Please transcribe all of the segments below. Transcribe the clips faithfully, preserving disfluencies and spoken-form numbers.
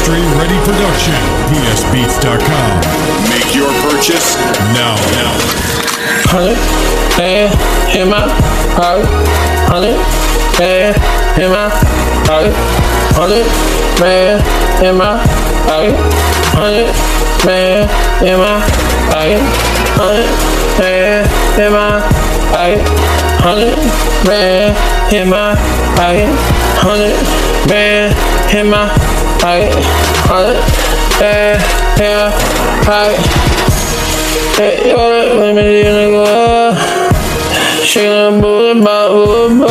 Factory Ready Production. P S Beats dot com. Make your purchase now. Now. Hundred, man, in my pocket. Hundred, man, in my pocket. Hundred, man, in my pocket. Hundred, man, in my pocket. Hundred, man, in my pocket. Hundred, man, in my pocket. Hundred, man, in my pocket. Hundred, man, in my pocket. Hey, yo, let me see you go. Shaking a booty, booty,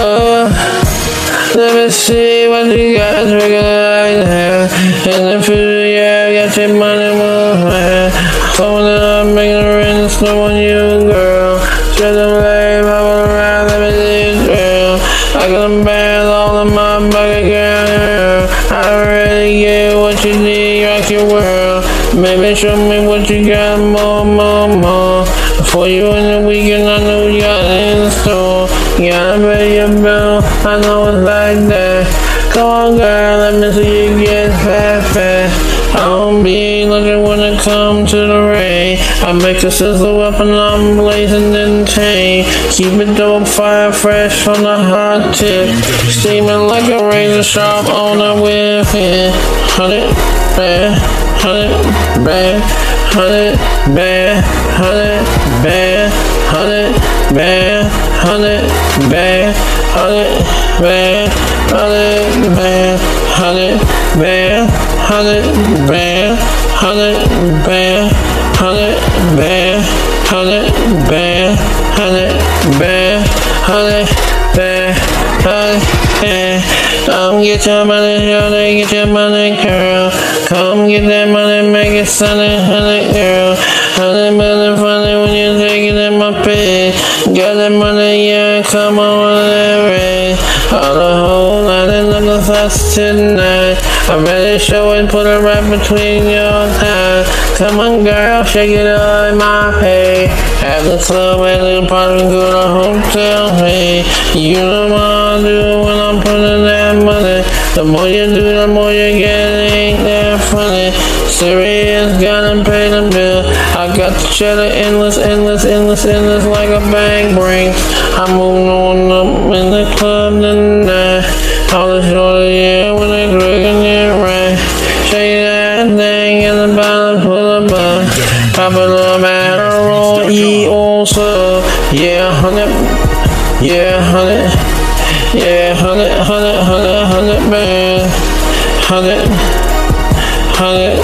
let me see what you guys recognize here. In the future, yeah, I got your money moving. Phone it up, making a rain, snow on you, girl. Shut them lame, hop around, let me see you drill. I got them bands all in my bucket, girl. I already get what you need, rock your world. Maybe show me what you got, more, more, more. Before you in the weekend, I know you got it in store. You gotta pay your bill, I know it's like that. Come on, girl, let me see you get fat, fat. I don't be looking when it comes to the rain. I make the sizzle up and I'm blazing in chain. Keep it dope, fire fresh from the hot tip. Steaming like a razor sharp on a whip. Hundred, bad, hundred, bad, hundred, bad, hundred, bad, hundred, bad, hundred, bad, hundred, bad, hundred, bad, hundred, bad, hundred, bad, hundred, bad, hundred, bad, hundred, bad, hundred, bad, hundred, bad, hundred, bad. Come get your money, shawty, get your money, girl. Come get that money, make it sunny, honey, girl. Honey, money, funny when you take it in my pay. Got that money, yeah, come on, that rain. All the whole lot of the thoughts tonight. I'm ready to show it, put it right between your thighs. Come on, girl, shake it up in my pay. At the club, at the party, go to hotel, hey. You know what I do when I'm putting that money. The more you do, the more you get, ain't that funny. Serious, gotta pay the bill. I got the cheddar, endless, endless, endless, endless, like a bank break. I'm moving on up in the club tonight. All the shorty, yeah, when they drinking it right. Shake that thing in the bottom, full of bud. Pop it up, Adderall, eat also. Yeah, hundred, yeah, hundred, yeah, hundred, hundred, hundred, hundred, man, hundred, hundred,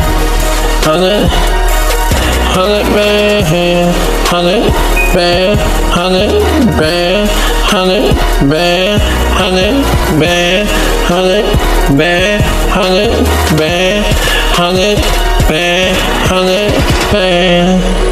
hundred, hundred, man, hundred, man, hundred, man, hundred, man, hundred, man, hundred, man, hundred, man, hundred, man, hundred, man.